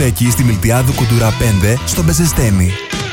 δισκοθέκη στη Μιλτιάδου Κουντουρά 5 στο Μπεζεστέμι.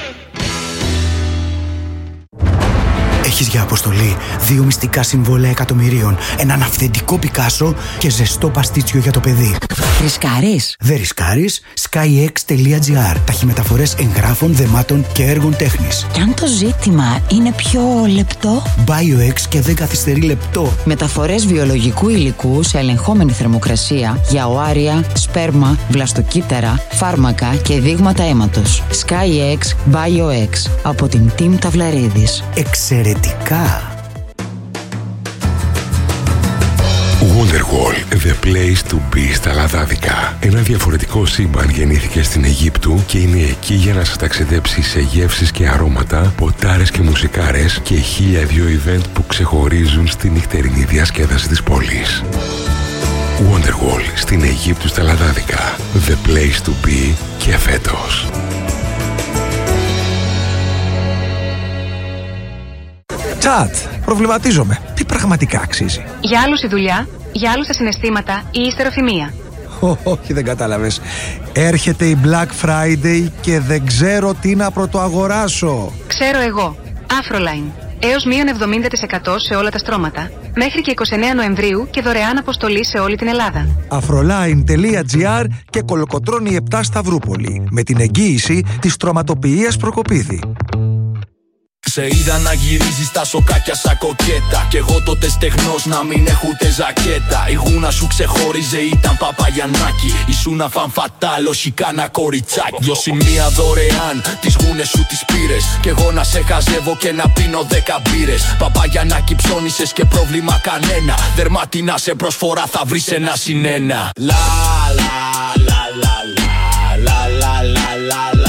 Έχεις για αποστολή 2 μυστικά συμβόλαια εκατομμυρίων, έναν αυθεντικό Πικάσο και ζεστό παστίτσιο για το παιδί. Ρισκάρεις? Δεν ρισκάρεις. skyx.gr. Ταχυμεταφορές εγγράφων, δεμάτων και έργων τέχνης. Κι αν το ζήτημα είναι πιο λεπτό? BioX και δεν καθυστερεί λεπτό. Μεταφορές βιολογικού υλικού σε ελεγχόμενη θερμοκρασία για οάρια, σπέρμα, βλαστοκύτταρα, φάρμακα και δείγματα αίματος. SkyX BioX από την Team Ταυλαρίδης. Εξαιρετικά. Wonderwall, the place to be στα Λαδάδικα. Ένα διαφορετικό σύμπαν γεννήθηκε στην Αιγύπτου και είναι εκεί για να σας ταξιδέψει σε γεύσεις και αρώματα, ποτάρες και μουσικάρες και 1002 event που ξεχωρίζουν στη νυχτερινή διασκέδαση της πόλης. Wonderwall στην Αιγύπτου στα Λαδάδικα. The place to be και φέτος. Τσάτ, προβληματίζομαι. Τι πραγματικά αξίζει? Για άλλους η δουλειά, για άλλους τα συναισθήματα ή η ιστεροφημία. Όχι, δεν κατάλαβες. Έρχεται η Black Friday και δεν ξέρω τι να πρωτοαγοράσω. Ξέρω εγώ. Afroline. Έως μείον 70% σε όλα τα στρώματα. Μέχρι και 29 Νοεμβρίου και δωρεάν αποστολή σε όλη την Ελλάδα. Afroline.gr και Κολοκοτρώνη 7 Σταυρούπολη. Με την εγγύηση της στρωματοποιίας Προκοπίδη. Σε είδα να γυρίζεις τα σοκάκια σαν κοκέτα. Κι εγώ τότε στεγνός να μην έχω ούτε ζακέτα. Η γούνα σου ξεχώριζε, ήταν Παπαγιαννάκη. Ήσουνα φανφατάλ, όχι κάνα κοριτσάκι. 2 σημεία δωρεάν, τις γούνες σου τις πήρες. Κι εγώ να σε χαζεύω και να πίνω 10 μπύρες. Παπαγιαννάκη ψώνισες και πρόβλημα κανένα. Δερμάτινα σε προσφορά θα βρεις ένα συνένα. Λα λα λα λα λα λα λα λα λα.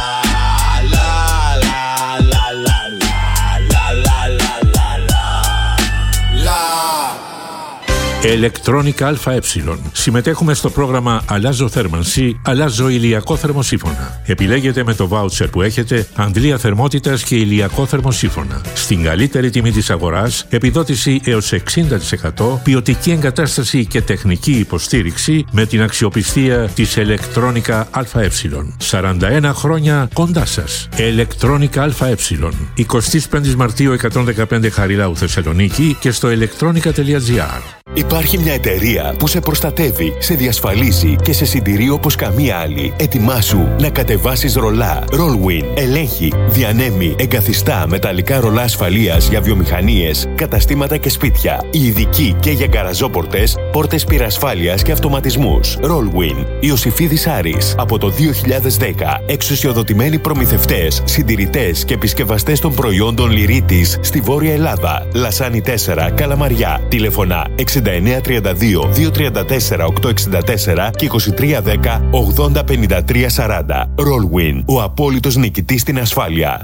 Electronica ΑΕ. Συμμετέχουμε στο πρόγραμμα Αλλάζω θέρμανση, αλλάζω ηλιακό θερμοσύφωνα. Επιλέγετε με το βάουτσερ που έχετε αντλία θερμότητας και ηλιακό θερμοσύφωνα. Στην καλύτερη τιμή της αγοράς, επιδότηση έως 60%, ποιοτική εγκατάσταση και τεχνική υποστήριξη με την αξιοπιστία της Electronica ΑΕ. 41 χρόνια κοντά σας. Electronica ΑΕ. 25 Μαρτίου 115 Χαριλάου Θεσσαλονίκη και στο electronica.gr. Υπάρχει μια εταιρεία που σε προστατεύει, σε διασφαλίζει και σε συντηρεί όπως καμία άλλη. Ετοιμάσου να κατεβάσεις ρολά. Rollwin ελέγχει, διανέμει, εγκαθιστά μεταλλικά ρολά ασφαλείας για βιομηχανίες, καταστήματα και σπίτια. Ειδικοί και για γκαραζόπορτες, πόρτες πυρασφάλειας και αυτοματισμούς. Rollwin. Ιωσηφίδης Άρης. Από το 2010. Εξουσιοδοτημένοι προμηθευτές, συντηρητές και επισκευαστές των προϊόντων Λυρίτης στη Βόρεια Ελλάδα. Λασάνι 4, Καλαμαριά. Τηλεφωνά 6932 234 864 και 2310 80 53 40. Rollwin, ο απόλυτος νικητής στην ασφάλεια.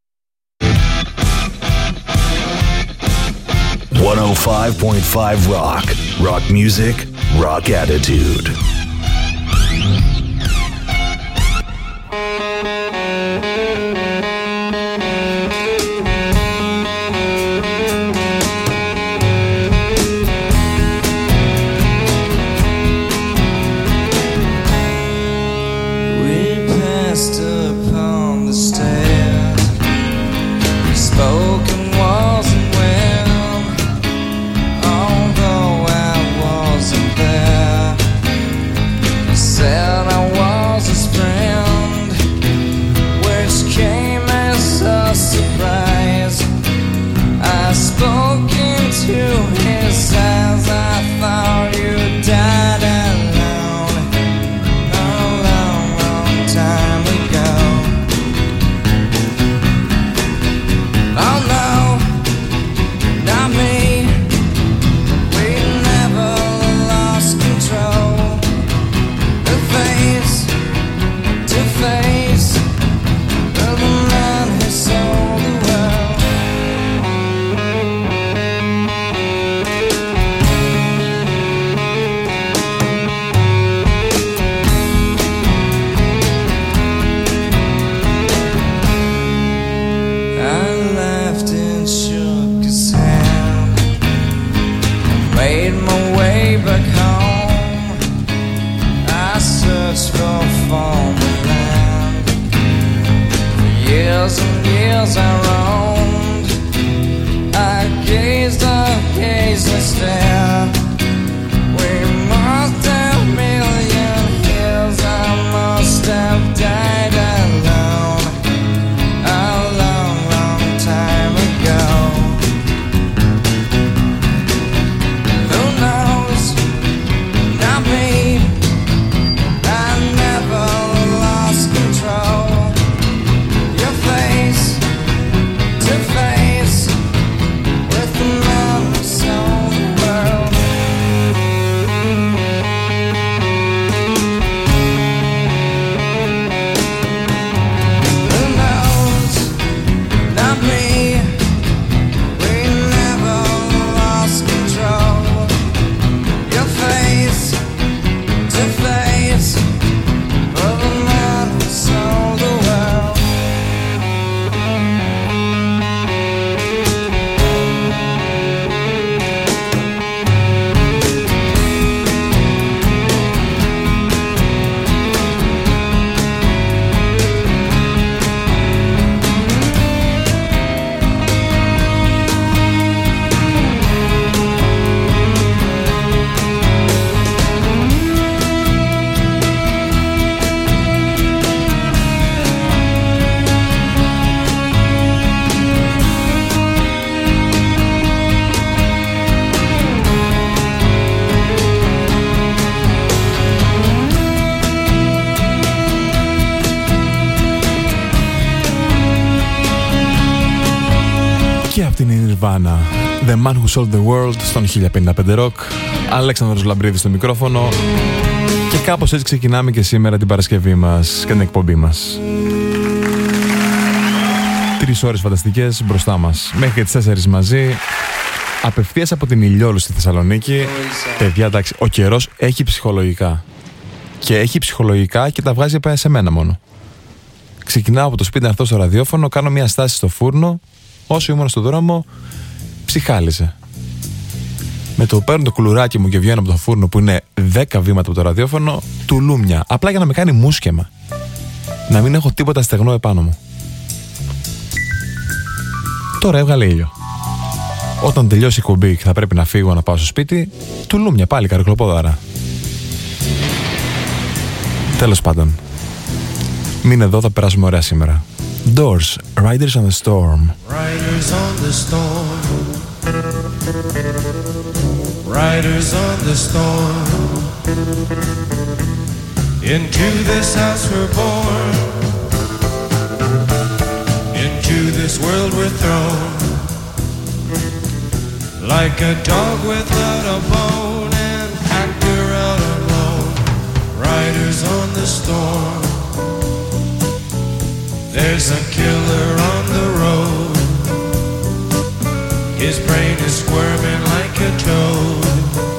105.5 Rock. Rock music, rock attitude. thousand years I roamed, I gazed and stared. We must have million years, I must have died alone a long, long time ago. Who knows? Not me. I never lost control. Your face to face with the man who sold the world. Who knows? Not me. We never lost control. Your face to face with the man who sold the world. Και αυτή είναι η Nirvana, The Man Who Sold the World, στον 1055 Rock. Αλέξανδρος Λαμπρίδης στο μικρόφωνο. Και κάπως έτσι ξεκινάμε και σήμερα την Παρασκευή μας και την εκπομπή μας. 3 ώρες φανταστικές μπροστά μας, μέχρι και τις 4 μαζί, απευθείας από την Ηλιόλου στη Θεσσαλονίκη. Παιδιά, εντάξει, ο καιρός έχει ψυχολογικά. Και έχει ψυχολογικά και τα βγάζει σε μένα μόνο. Ξεκινάω από το σπίτι να έρθω στο ραδιόφωνο, κάνω μια στάση στο φούρνο. Όσο ήμουν στον δρόμο, ψυχάλιζε. Με το παίρνω το κουλουράκι μου και βγαίνω από το φούρνο που είναι 10 βήματα από το ραδιόφωνο, τουλούμια. Απλά για να με κάνει μουσκεμα. Να μην έχω τίποτα στεγνό επάνω μου. Τώρα έβγαλε ήλιο. Όταν τελειώσει η κουμπί και θα πρέπει να φύγω να πάω στο σπίτι, τουλούμια πάλι καροκλοπόδαρα. Τέλος πάντων. Μείνε εδώ, θα περάσουμε ωραία σήμερα. Doors, Riders on the Storm. Riders on the storm. Riders on the storm. Into this house we're born. Into this world we're thrown. Like a dog without a bone, an actor out alone. Riders on the storm. There's a killer on the road. His brain is squirming like a toad.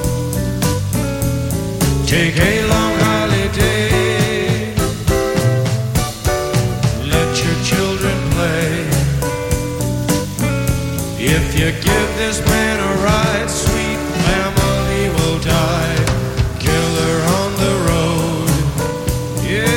Take a long holiday. Let your children play. If you give this man a ride, sweet family will die. Killer on the road. Yeah.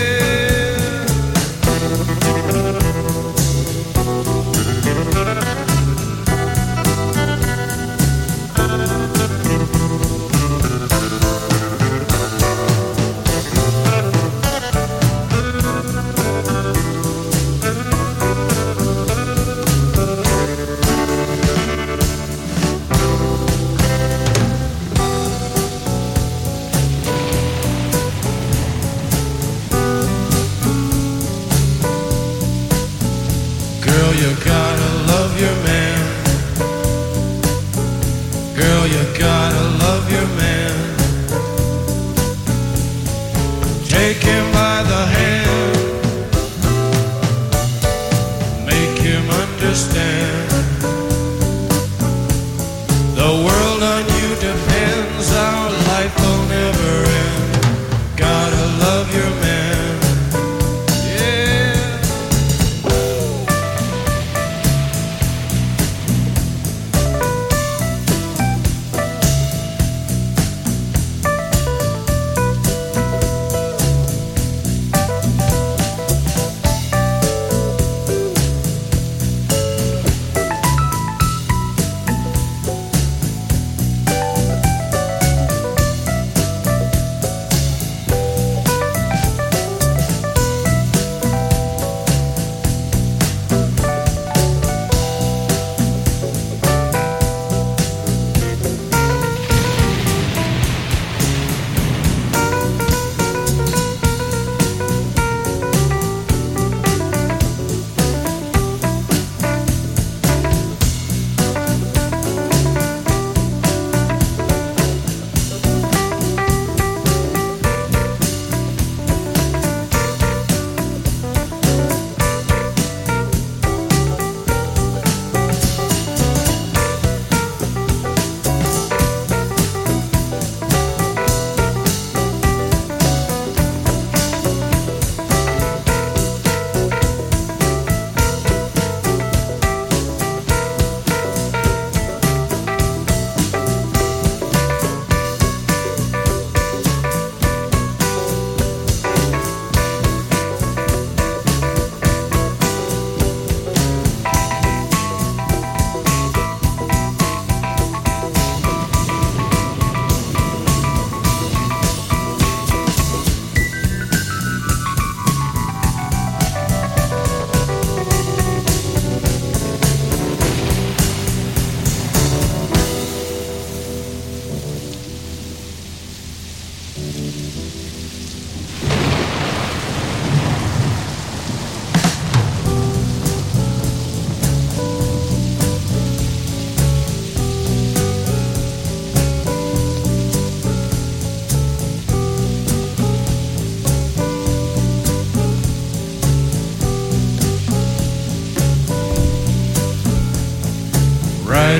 You gotta love your man. Girl, you gotta love your man. Take him by the hand. Make him understand. The world on you depends. Our life will never end. Gotta love your man.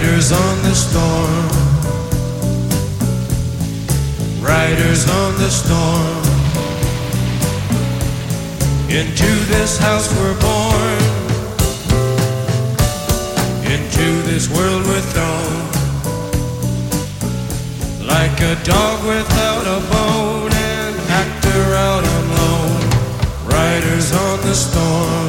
Riders on the storm, riders on the storm. Into this house we're born, into this world we're thrown, like a dog without a bone, an actor out on loan. Riders on the storm.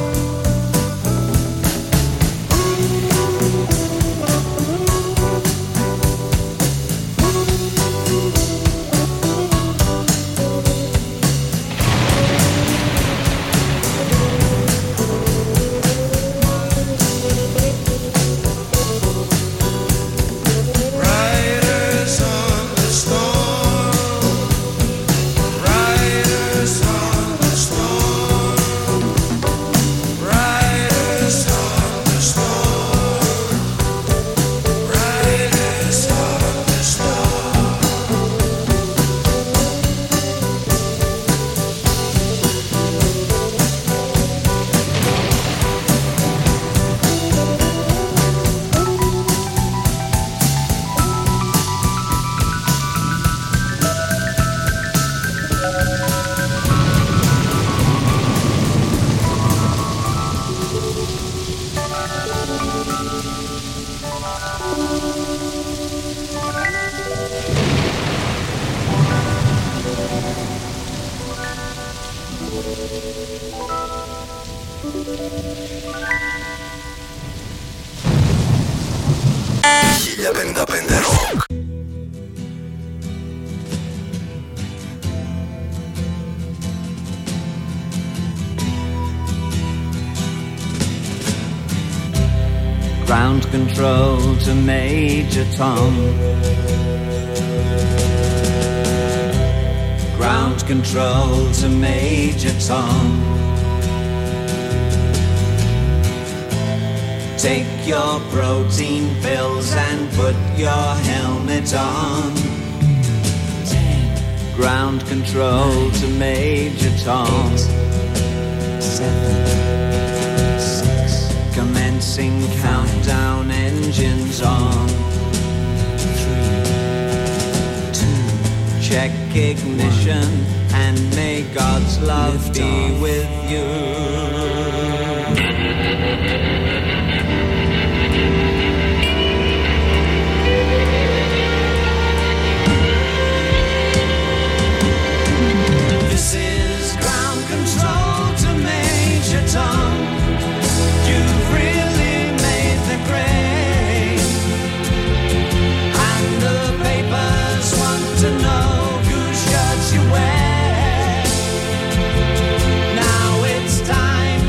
Ground control to Major Tom. Ground control to Major Tom. Take your protein pills and put your helmet on. 10. Ground control 9, to Major Tom. 8, 7, 6. Commencing countdown, engines on. 3, 2. Check ignition and may God's love be with you. This is ground control to Major Tom. You've really made the grade, and the papers want to know whose shirts you wear. Now it's time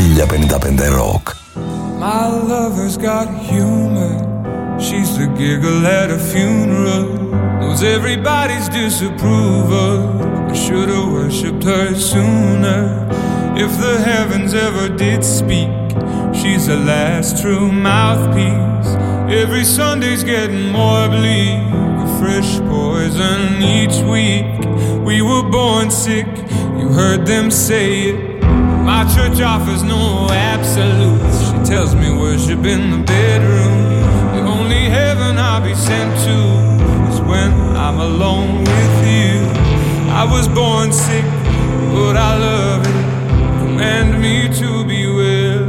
1055 Rock. My lover's got humor. She's the giggle at a funeral. Knows everybody's disapproval. I should've worshipped her sooner. If the heavens ever did speak, she's the last true mouthpiece. Every Sunday's getting more bleak, a fresh poison each week. We were born sick, you heard them say it. My church offers no absolutes. She tells me worship in the bedroom. The only heaven I'll be sent to is when I'm alone with you. I was born sick, but I love it. Command me to be well.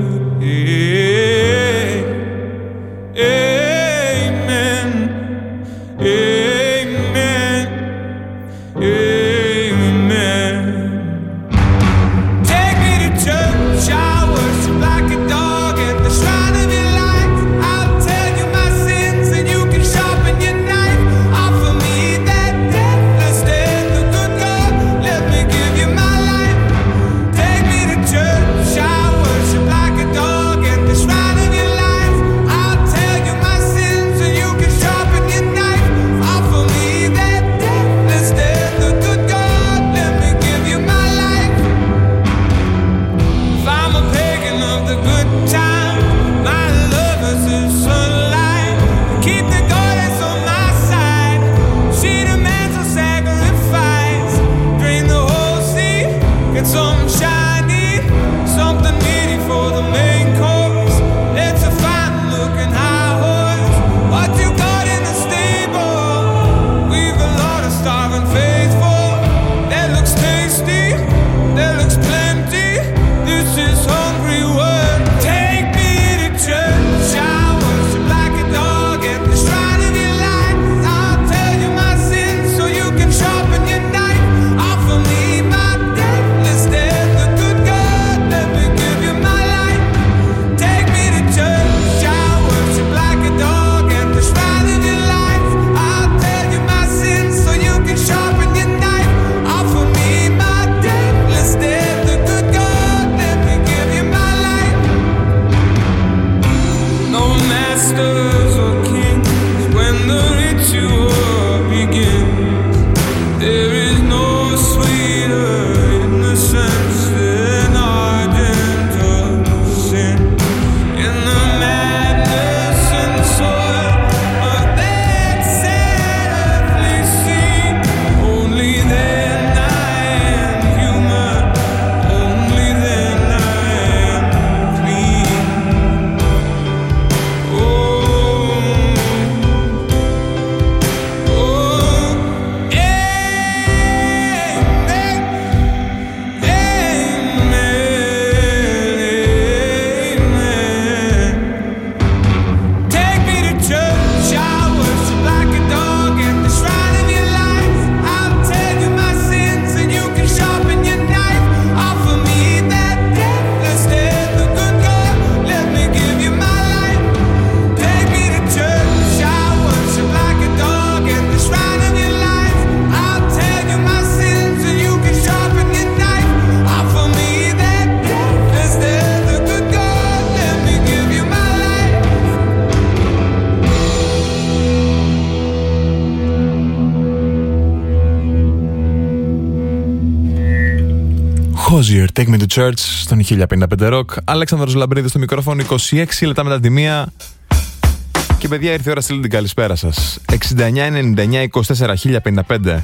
Amen. Amen. Amen. Take me to church, I worship like a dog at the shrine of your light. I'll tell you my sins and you can sharpen your knife. Offer me that deathless death, the good God, let me give you my life. Take me to church, I worship like a dog at the shrine of your life. I'll tell you my sins and you can sharpen your knife. Offer me that deathless death, the good God, let me give you my life. If I'm a pagan of the good time, my lover's the sunlight. Keep the goddess on my side. She demands a sacrifice. Drain the whole sea, get some shiny, something meaty for the main course. Let's a fine looking high horse. What you got in the stable? We've a lot of starving faithful. That looks tasty, that looks plenty. This is hungry work. Take me to church, I worship like a dog at the shrine of your light. I'll tell you my sins so you can sharpen your knife. Offer me my deathless death, the good God, let me give you my life. Take me to church, I worship like a dog at the shrine of your life. I'll tell you my sins so you can sharpen your knife. Offer me my deathless death, the good God, let me give you my life. No masters or kings when the ritual begins. There is no sweeter innocence than ardent of sin. In the madness and soil of that sad earthly scene, only then I am human, only then I am clean. Oh, Hozier, Take Me to Church, στον 1055 Rock. Αλέξανδρος Λαμπρίδης στο μικρόφωνο, 26 λεπτά μετά τη μία. Και παιδιά, ήρθε η ώρα, στείλτε την καλησπέρα σας. 6999 24 1055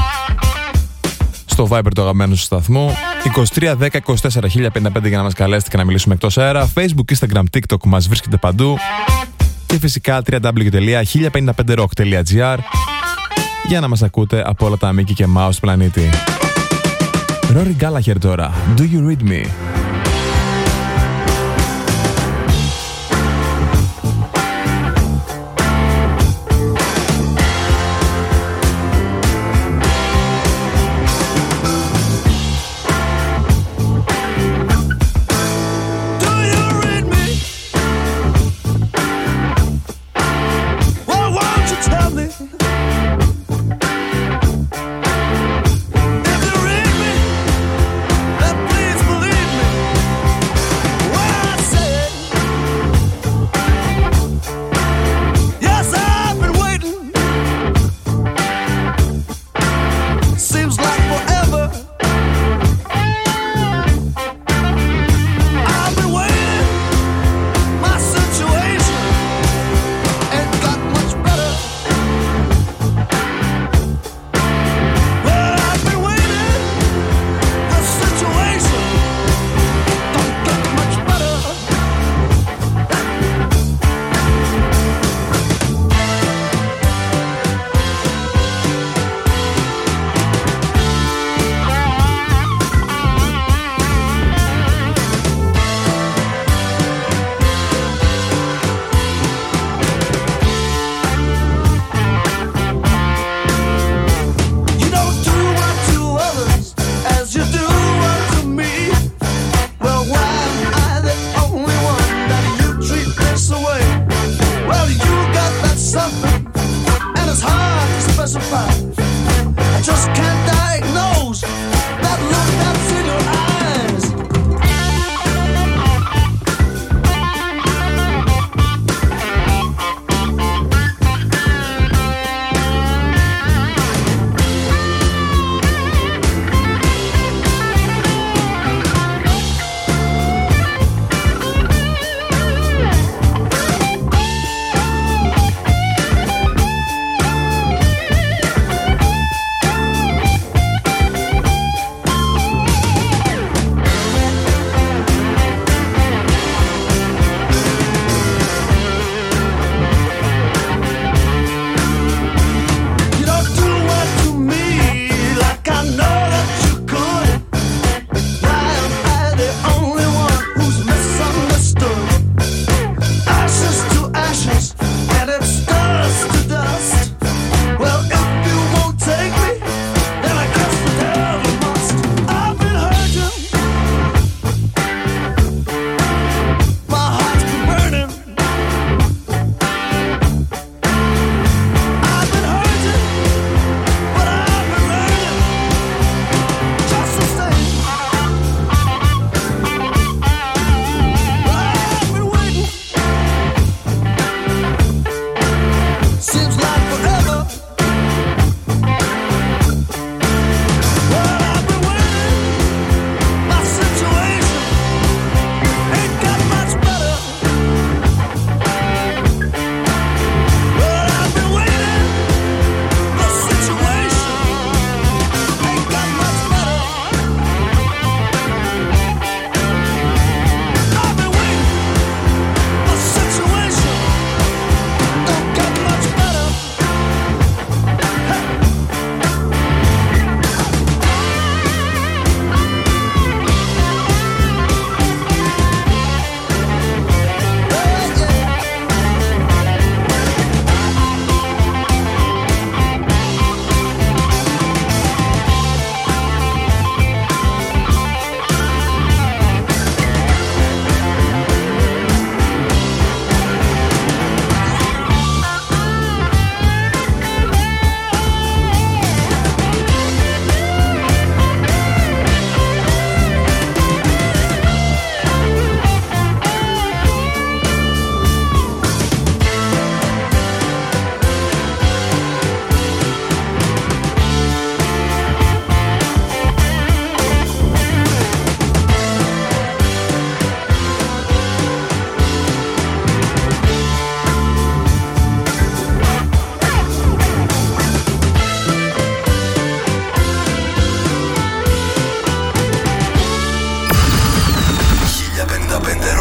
στο Viber του αγαπημένου σταθμού. 23 10 24 1055 για να μας καλέσετε και να μιλήσουμε εκτός αέρα. Facebook, Instagram, TikTok, μας βρίσκεται παντού. Και φυσικά www.1055rock.gr για να μας ακούτε από όλα τα μήκη και μάους του πλανήτη. Rory Gallagher τώρα, Do You Read Me? If you read me, then please believe me.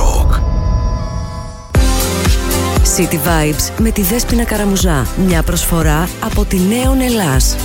Rock. City Vibes με τη Δέσποινα Καραμουζά. Μια προσφορά από τη Νέον Ελλάς.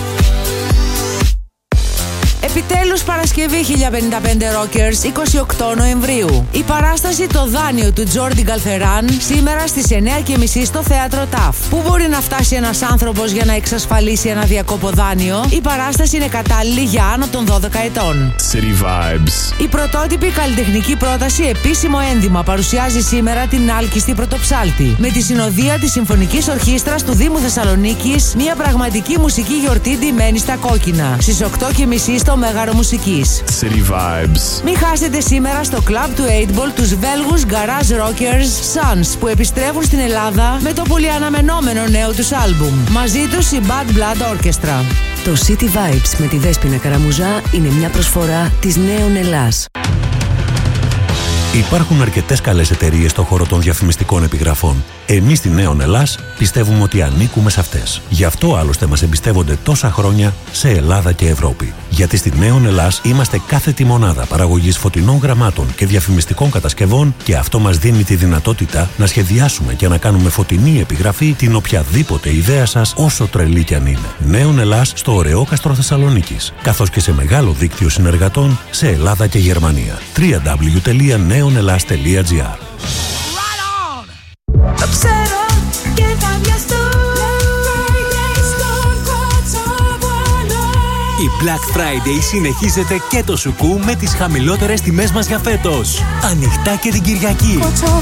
Επιτέλους Παρασκευή 1055 Rockers 28 Νοεμβρίου. Η παράσταση «Το δάνειο» του Τζόρντι Γκαλφεράν σήμερα στις 9:30 στο Θέατρο ΤΑΦ. Πού μπορεί να φτάσει ένας άνθρωπος για να εξασφαλίσει ένα διακόπο δάνειο? Η παράσταση είναι κατάλληλη για άνω των 12 ετών. City Vibes. Η πρωτότυπη καλλιτεχνική πρόταση «Επίσημο ένδυμα» παρουσιάζει σήμερα την Άλκιστη Πρωτοψάλτη με τη συνοδεία της Συμφωνικής Ορχήστρας του Δήμου Θεσσαλονίκης, μια πραγματική μουσική γιορτή ντυμένη στα κόκκινα στις 8:30 στο Μέγαρο Μουσικής. City Vibes. Μην χάσετε σήμερα στο κλαμπ του 8ball τους Βέλγους Garage Rockers Sons που επιστρέφουν στην Ελλάδα με το πολύ αναμενόμενο νέο τους άλμπουμ. Μαζί τους η Bad Blood Orchestra. Το City Vibes με τη Δέσποινα Καραμουζά είναι μια προσφορά της Νέων Ελλάς. Υπάρχουν αρκετές καλές εταιρείες στον χώρο των διαφημιστικών επιγραφών. Εμείς στη Νέον Ελλάς πιστεύουμε ότι ανήκουμε σε αυτές. Γι' αυτό άλλωστε μας εμπιστεύονται τόσα χρόνια σε Ελλάδα και Ευρώπη. Γιατί στη Νέον Ελλάς είμαστε κάθετη μονάδα παραγωγής φωτεινών γραμμάτων και διαφημιστικών κατασκευών και αυτό μας δίνει τη δυνατότητα να σχεδιάσουμε και να κάνουμε φωτεινή επιγραφή την οποιαδήποτε ιδέα σας, όσο τρελή κι αν είναι. Νέον Ελλάς στο Ωρεόκαστρο Θεσσαλονίκης, καθώς και σε μεγάλο δίκτυο συνεργατών σε Ελλάδα και Γερμανία. www.neonelas.gr. Το ξέρω και θα βιαστώ. Η Black Friday συνεχίζεται και το σουκού με τις χαμηλότερες τιμές μας για φέτος. Ανοιχτά και την Κυριακή.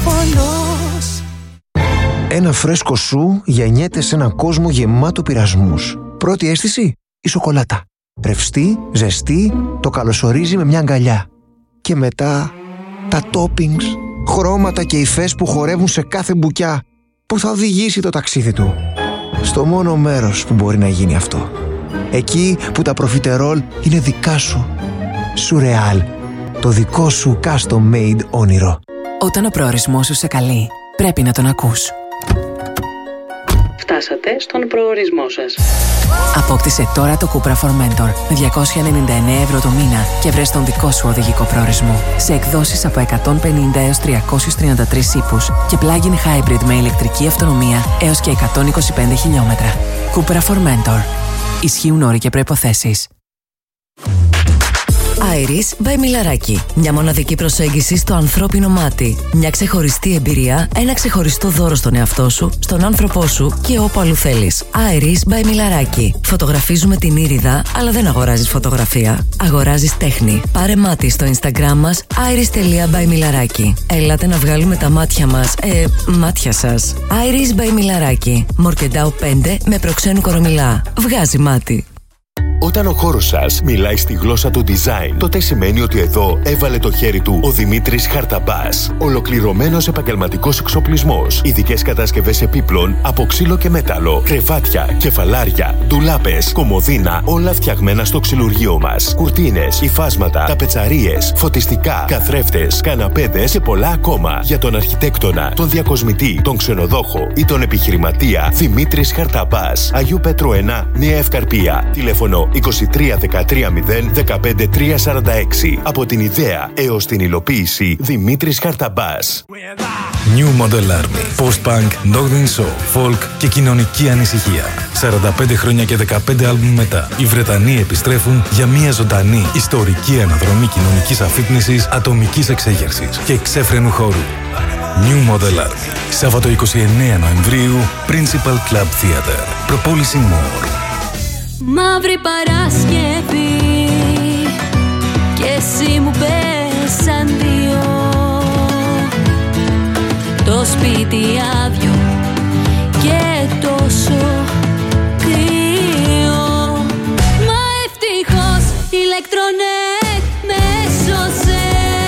Ένα φρέσκο σου γεννιέται σε έναν κόσμο γεμάτο πειρασμούς. Πρώτη αίσθηση, η σοκολάτα. Ρευστή, ζεστή, το καλωσορίζει με μια αγκαλιά. Και μετά τα toppings, χρώματα και υφές που χορεύουν σε κάθε μπουκιά που θα οδηγήσει το ταξίδι του στο μόνο μέρος που μπορεί να γίνει αυτό. Εκεί που τα προφιτερόλ είναι δικά σου. Σουρεάλ, το δικό σου custom made όνειρο. Όταν ο προορισμός σου σε καλεί, πρέπει να τον ακούς. Φτάσατε στον προορισμό σας. Απόκτησε τώρα το Cupra Formentor με 299 ευρώ το μήνα και βρες τον δικό σου οδηγικό προορισμό σε εκδόσεις από 150 έως 333 ύπους και plug-in hybrid με ηλεκτρική αυτονομία έως και 125 χιλιόμετρα. Cupra Formentor. Ισχύουν όροι και προϋποθέσεις. Iris by Μιλαράκι. Μια μοναδική προσέγγιση στο ανθρώπινο μάτι. Μια ξεχωριστή εμπειρία, ένα ξεχωριστό δώρο στον εαυτό σου, στον άνθρωπό σου και όπου αλλού θέλεις. Iris by Μιλαράκι. Φωτογραφίζουμε την ήριδα, αλλά δεν αγοράζεις φωτογραφία. Αγοράζεις τέχνη. Πάρε μάτι στο Instagram μας iris.by Millaraki. Έλατε να βγάλουμε τα μάτια μας, μάτια σας. Iris by Millaraki. Μορκεντάου 5 με προξένου Κορομιλά. Βγάζει μάτι. Όταν ο χώρος σας μιλάει στη γλώσσα του design, τότε σημαίνει ότι εδώ έβαλε το χέρι του ο Δημήτρης Χαρταμπάς. Ολοκληρωμένος επαγγελματικός εξοπλισμός, ειδικές κατασκευές επίπλων από ξύλο και μέταλλο, κρεβάτια, κεφαλάρια, ντουλάπες, κομοδίνα, όλα φτιαγμένα στο ξυλουργείο μας. Κουρτίνες, υφάσματα, ταπετσαρίες, φωτιστικά, καθρέφτες, καναπέδες και πολλά ακόμα. Για τον αρχιτέκτονα, τον διακοσμητή, τον ξενοδόχο ή τον επιχειρηματία, Δημήτρης Χαρταμπάς. Αγίου Πέτρου 1, Νέα Ευκαρπία. Τηλέφωνο 23 13 0 15 346. Από την ιδέα έως την υλοποίηση, Δημήτρης Χαρταμπάς. New Model Army. Post-punk, Northern Soul, folk και κοινωνική ανησυχία. 45 χρόνια και 15 άλμπουμ μετά, οι Βρετανοί επιστρέφουν για μια ζωντανή ιστορική αναδρομή κοινωνικής αφύπνισης, ατομικής εξέγερσης και εξέφρενου χώρου. New Model Army. Σάββατο 29 Νοεμβρίου, Principal Club Theatre. Προπόληση More. Μαύρη Παρασκευή και εσύ μου πες αντίο. Το σπίτι άδειο και τόσο κρύο. Μα ευτυχώς ηλεκτρονέτ με σώσε.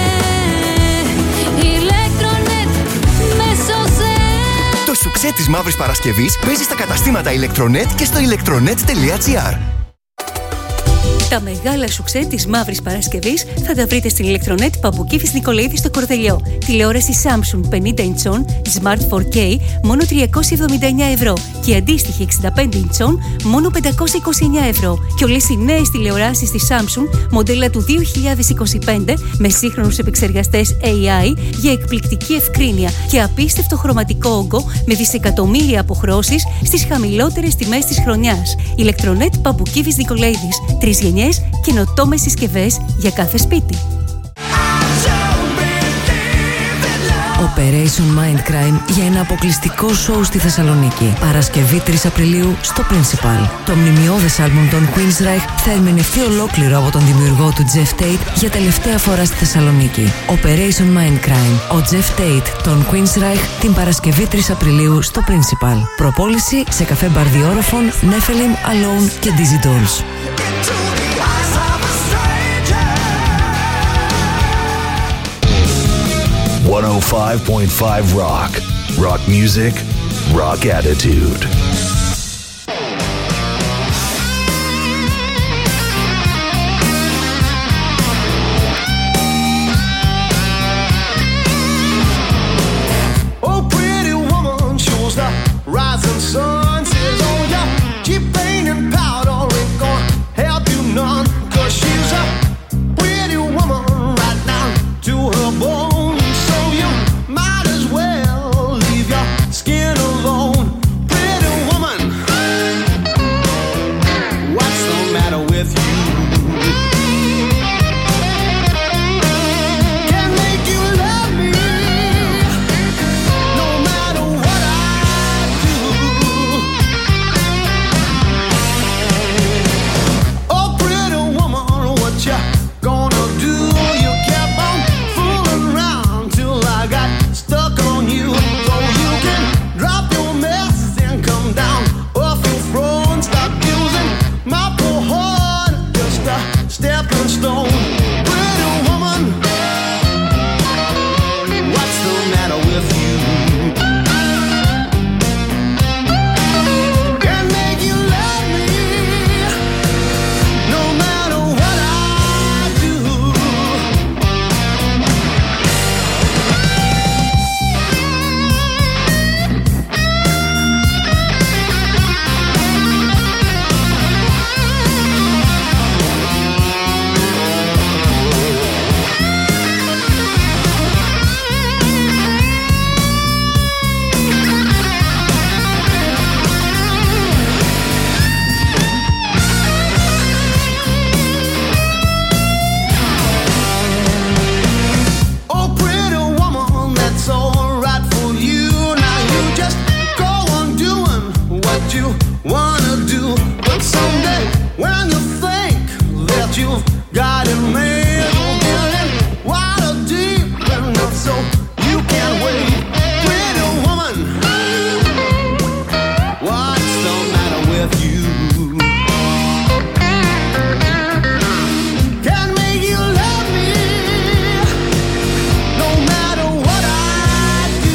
Ηλεκτρονέτ με σώσε. Το σουξέ της Μαύρης Παρασκευής παίζει στα καταστήματα ηλεκτρονέτ και στο ηλεκτρονέτ.gr. Τα μεγάλα σουξέ της Μαύρης Παρασκευής θα τα βρείτε στην Ηλεκτρονέτ Παπουκήφης Νικολαίδη στο Κορδελιό. Τηλεόραση Samsung 50 inch Smart 4K μόνο 379 ευρώ και αντίστοιχη 65 inch μόνο 529 ευρώ. Και όλες οι νέες τηλεοράσεις της Samsung μοντέλα του 2025 με σύγχρονους επεξεργαστές AI για εκπληκτική ευκρίνεια και απίστευτο χρωματικό όγκο με δισεκατομμύρια αποχρώσεις στις χαμηλότερες τιμές της χρονιάς. Ηλεκτρονέτ Παπουκήφης Νικολαίδης. 3 γενιές, καινοτόμες συσκευές για κάθε σπίτι. Operation Mindcrime για ένα αποκλειστικό σοου στη Θεσσαλονίκη. Παρασκευή 3 Απριλίου στο Principal. Το μνημιώδες άλμπουμ των Queensryche θα ερμηνευτεί ολόκληρο από τον δημιουργό του Jeff Tate για τελευταία φορά στη Θεσσαλονίκη. Operation Mindcrime. Ο Jeff Tate των Queensryche την Παρασκευή 3 Απριλίου στο Principal. Προπόληση σε καφέ μπαρδιόροφων, Nephilim, Alone και Dizzy Dolls. 105.5 Rock. Rock music, rock attitude. Oh, pretty woman shows the rising sun. Says, oh, yeah, cheap paint and powder ain't gonna help you none. 'Cause she's a pretty woman right down to her bone. Skin alone, pretty woman. What's the matter with you? Can make you love me, no matter what I do. Oh, pretty woman, what you gonna do? You kept on fooling around till I got stuck on you. Drop your mess and come down off your throne. Stop using my poor heart, just a stepping stone. Pretty woman, what's the matter with you? Can make you love me, no matter what I do. Got it made, water deep enough so you can't wait. Pretty woman, what's the matter with you? Can make you love me, no matter what I do.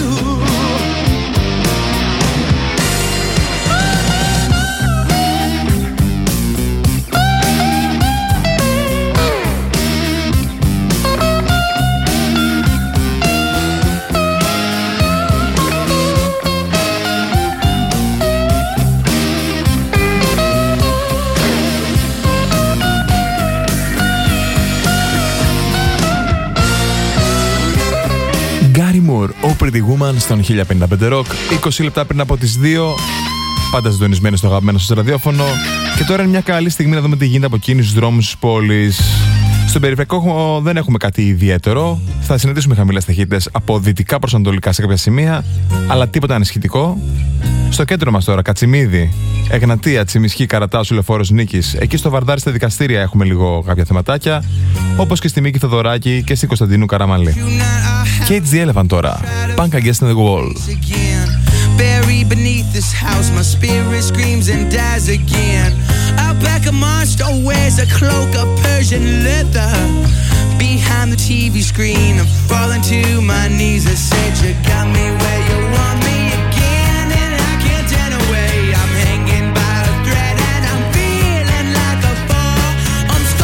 Oh Pretty Woman στον 1055 Rock. 20 λεπτά πριν από τις 2. Πάντα συντονισμένοι στο αγαπημένο σας ραδιόφωνο. Και τώρα είναι μια καλή στιγμή να δούμε τι γίνεται από εκείνους τους δρόμους της πόλης. Στον περιφερειακό δεν έχουμε κάτι ιδιαίτερο. Θα συναντήσουμε χαμηλές ταχύτητες από δυτικά προς ανατολικά σε κάποια σημεία, αλλά τίποτα ανησυχητικό. Στο κέντρο μας τώρα, Κατσιμίδη, Εγνατία, Τσιμισχή, Καρατάσου, Λεωφόρος Νίκης. Εκεί στο Βαρδάρι στα δικαστήρια έχουμε λίγο κάποια θεματάκια, όπως και στη Μίκη Θοδωράκη και στην Κωνσταντινού Καραμαλή. Cage the Elephant τώρα. Punk Against the Wall. Buried beneath this house, my spirit screams and dies again. Out back, a monster wears a cloak of Persian leather. Behind the TV screen, I'm falling to my knees. I said you got me where you want me again, and I can't turn away. I'm hanging by a thread and I'm feeling like a fall. I'm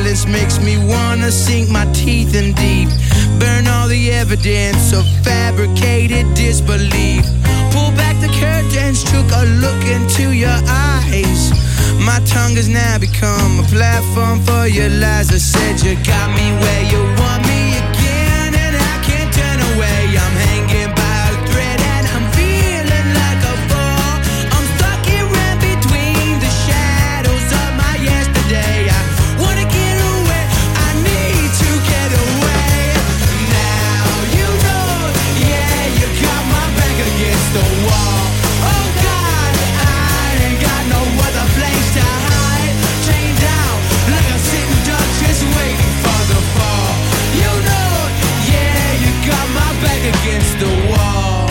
silence makes me wanna sink my teeth in deep. Burn all the evidence of fabricated disbelief. Pull back the curtains, took a look into your eyes. My tongue has now become a platform for your lies. I said you got me where you want me again, and I can't turn away. I'm hanging by a thread and I'm feeling like a fool. I'm stuck here in between the shadows of my yesterday. I wanna get away, I need to get away. Now you know, yeah, you got my back against the wall. Oh God, I ain't got no other place to hide. Chained down like a sitting duck, just waiting for the fall. You know, yeah, you got my back against the wall.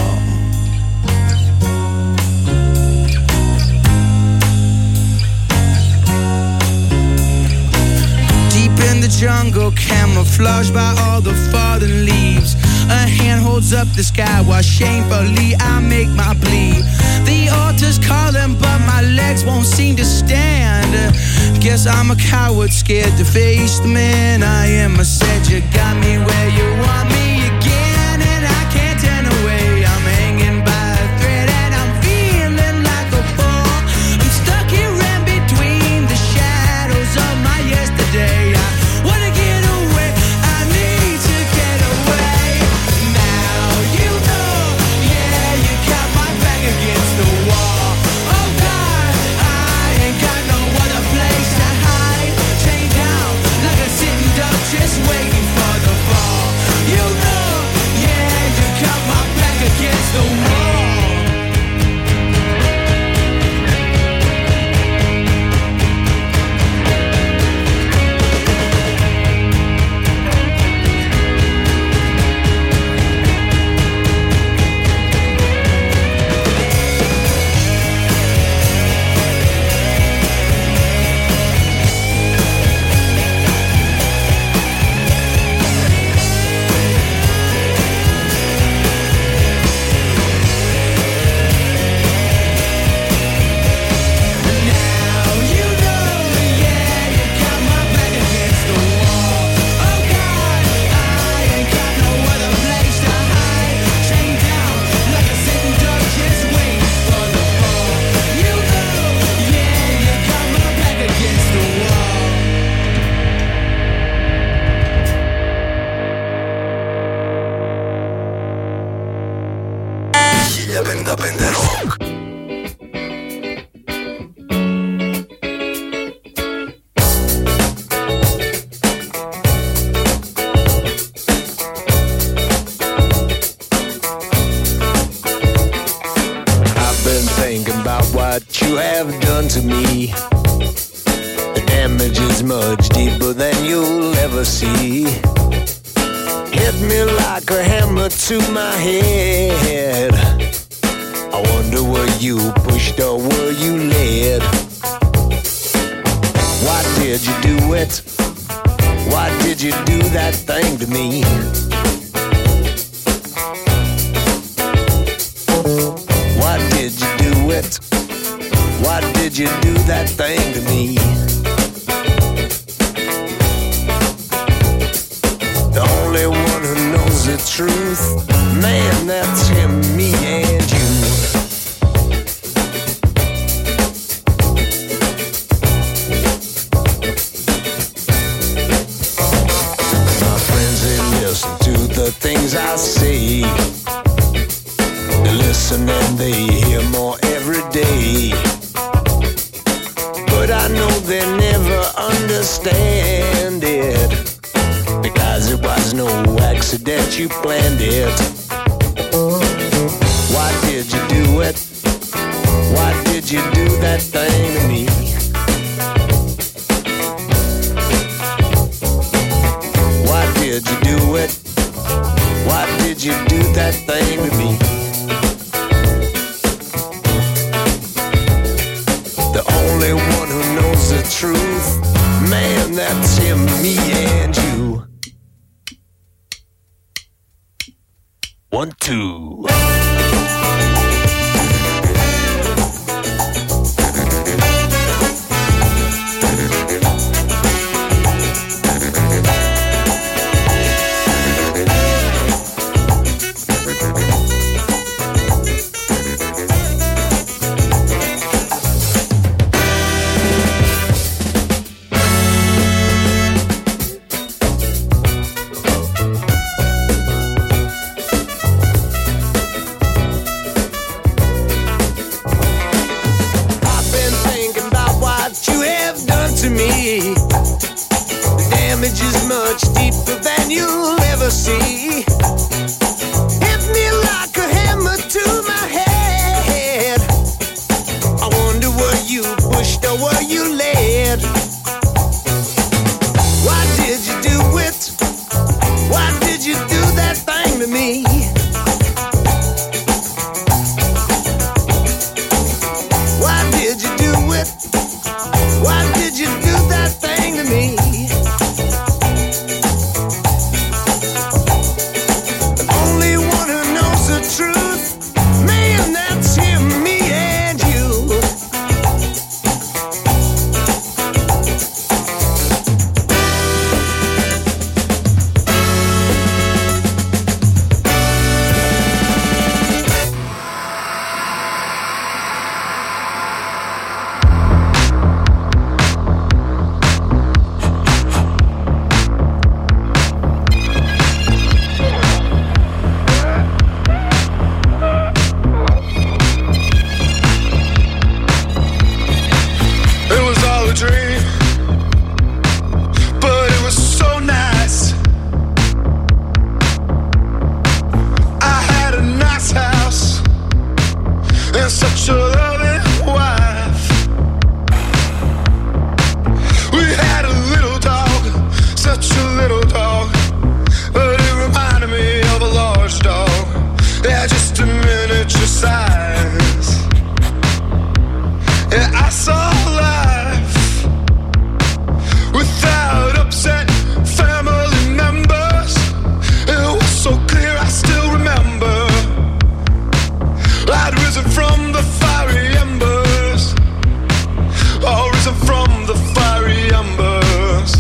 Deep in the jungle, camouflaged by all the fallen leaves. A hand holds up the sky while shamefully I make my plea. The altar's calling, but my legs won't seem to stand. Guess I'm a coward, scared to face the man I am. I said you got me where you want me again, and I can't turn away. I'm hanging by a thread and I'm feeling like a fool. I'm stuck here in between the shadows of my yesterday. I wanna get away, I need to get away. Now you know, yeah, you got my back against the wall. Oh God, I ain't got no other place to hide. Chained down like a sitting duck, just waiting for the fall. You know, yeah, you got my back against the wall. I've been thinking about what you have done to me. The damage is much deeper than you'll ever see. Hit me like a hammer to my head. I wonder were you pushed or were you led? Why did you do it? Why did you do that thing to me? Why did you do it? Why did you do that thing to me? The only one who knows the truth, man, that's him, me and you. My friends, they listen to the things I say. They listen and they hear more every day. But I know they never understand it, because it was no accident, you planned it. Why did you do it? Why did you do that thing to me? Why did you do it? Why did you do that thing to me? The only one who knows the truth, man, that's him, me and you. 1, 2. Were you pushed or were you led? Why did you do it? Why did you do that thing to me? Why did you do it? Why did you do that thing to me? The only one who knows the truth, man, that's him, me and you. It was all a dream, but it was so nice. I had a nice house and such a loving wife. We had a little dog, such a little dog, but it reminded me of a large dog. Yeah, just a miniature size. Yeah, I saw life without upset family members. It was so clear, I still remember. I'd risen from the fiery embers. Oh, risen from the fiery embers.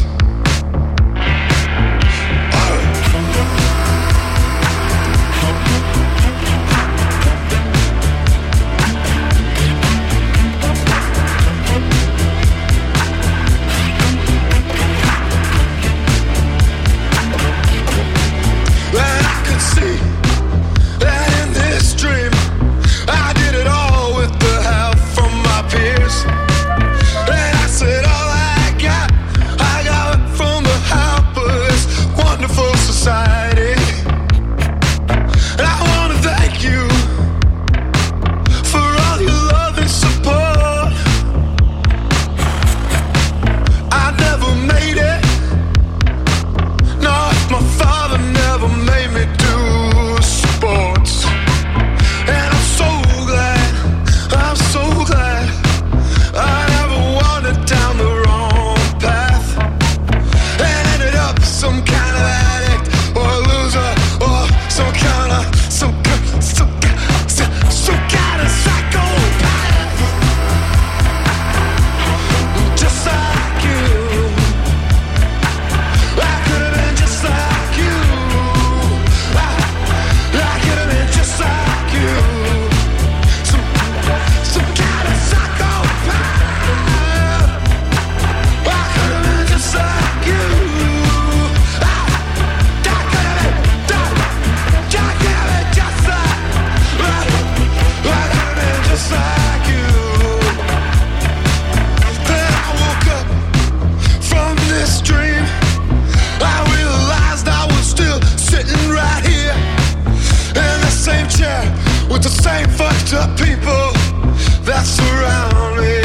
And I could see that in this dream I did it all with the help from my peers. And I said all I got it from the help of this wonderful society. And I want to thank you for all your love and support. I never made it. No, my father never made me do sports. And I'm so glad I never wandered down the wrong path and ended up some kind of addict or a loser or some kind of psychopath. Just like you, I could have been just like you. I could have been just like you. Some kind of psychopath. I could have been just like you. I could have been just like. I could have been just like you. Then I woke up from this dream. I realized I was still sitting right here in the same chair with the same fucked up people that surround me.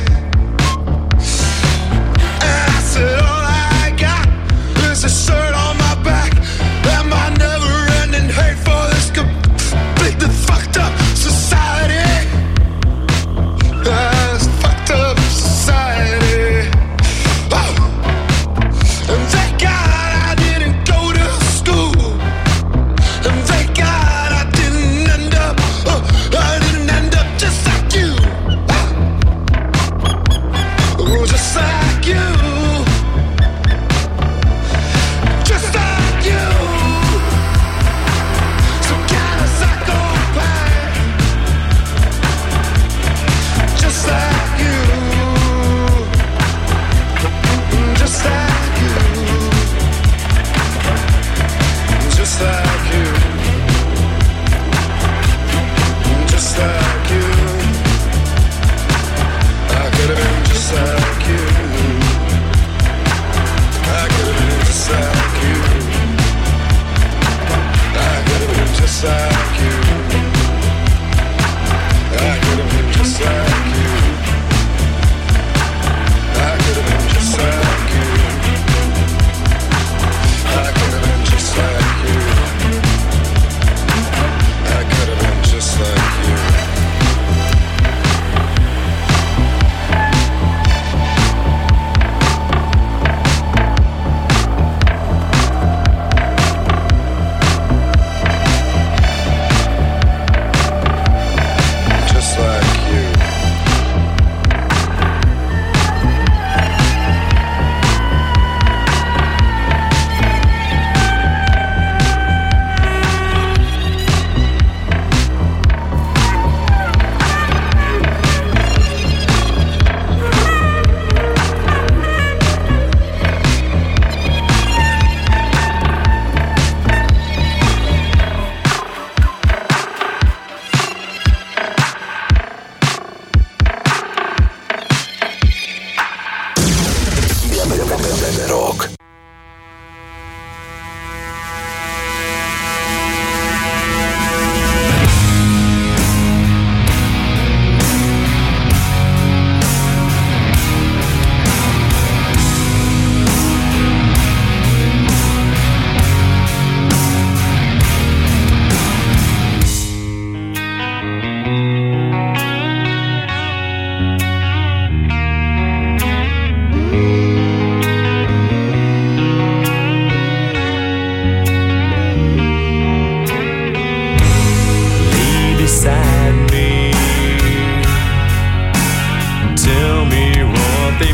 And I said all I got is a shirt on my back and my never-ending hate for this completely fucked up society. This fucked up society. Oh. And thank God I didn't go to school. And thank God I didn't end up just like you. Oh, just like you. Just like you. Some kind of psychopath. Just like you. Just like you. Just like you. Just like you. I could have been just like you.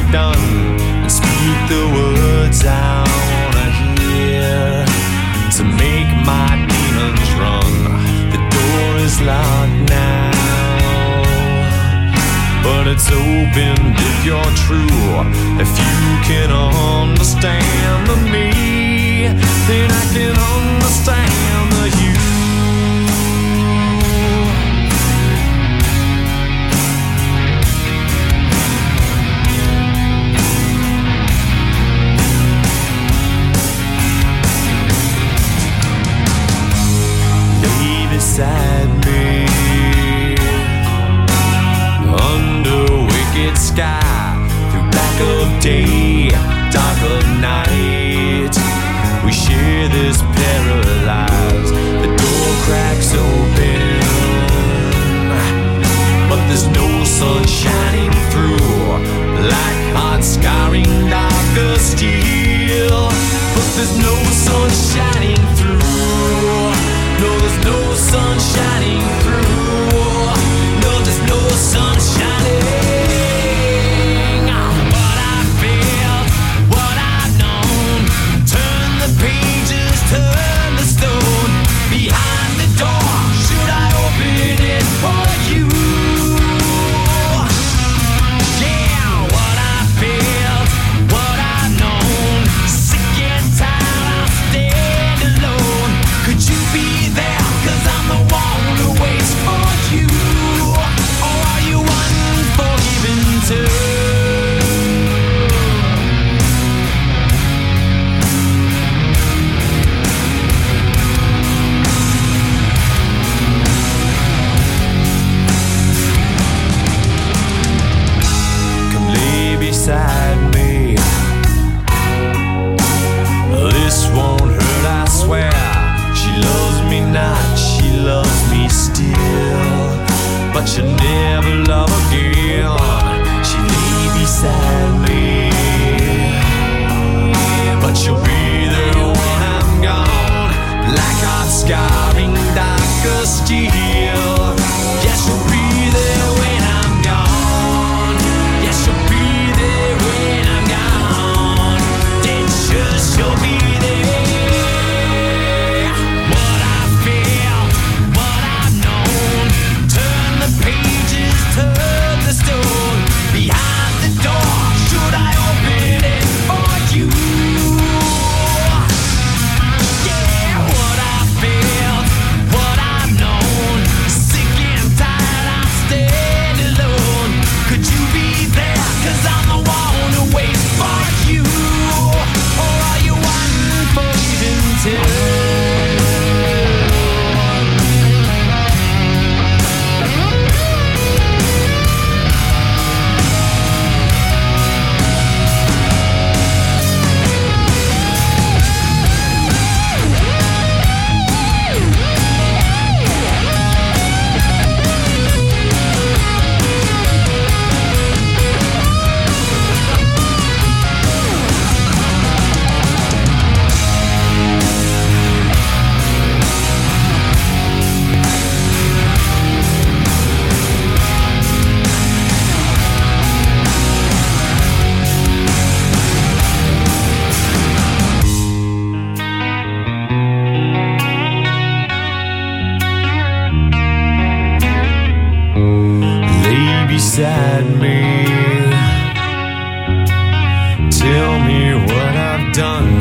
done and speak the words I wanna hear to make my demons run. The door is locked now, but it's open if you're true. If you can understand the me, then I can understand the you. Beside me, under wicked sky, through black of day, dark of night, we share this paralyzed. The door cracks open, but there's no sun shining through, like hot scarring darker steel. But there's no sun shining through. No, there's no sun shining through. No, there's no sun shining. What I felt, what I've known. Turn the pages, turn the stone. Behind the door, should I open it for you? Yeah, what I felt, what I've known. Sick and tired, I'll stand alone. Could you be there? 'Cause I'm the one who waits for you. Or are you unforgiven too? Come lay beside me. This won't hurt, I swear. She loves me not, she loves me still, but she'll never love again. She lay beside me, but she'll be there when I'm gone, like hot scarring darker steel. Yes, she'll be there when I'm gone. Yes, she'll be there when I'm gone. Then she'll be there. Turn the stone behind the door. Should I open it for you? Yeah, what I felt, what I've known. Sick and tired, I stand alone. Could you be there? 'Cause I'm the one who waits for you. Or are you unforgiven too? Beside me, tell me what I've done